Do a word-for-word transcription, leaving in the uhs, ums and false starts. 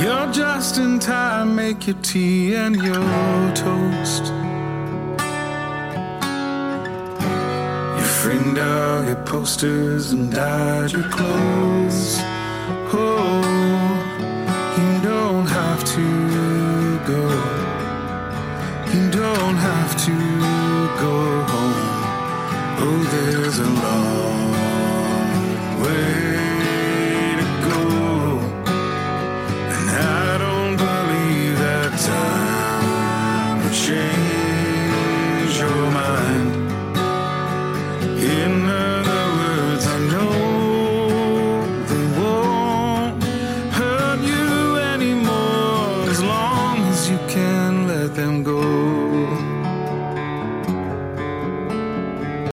You're just in time, make your tea and your toast. Your friend dug your posters and dyed your clothes. Oh, you don't have to go. You don't have to go home. Oh, there's a long